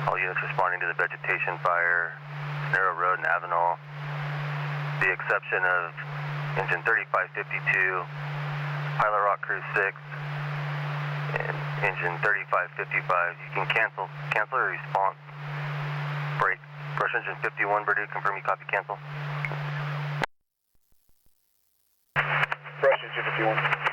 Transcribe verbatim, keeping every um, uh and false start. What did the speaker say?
All units responding to the vegetation fire, Narrow Road and Avenal. The exception of engine thirty-five fifty-two, Pilot Rock Crew six, and engine thirty-five fifty-five. You can cancel, cancel your response. Break. Brush engine fifty-one, Purdue, confirm you copy cancel. Brush engine fifty-one.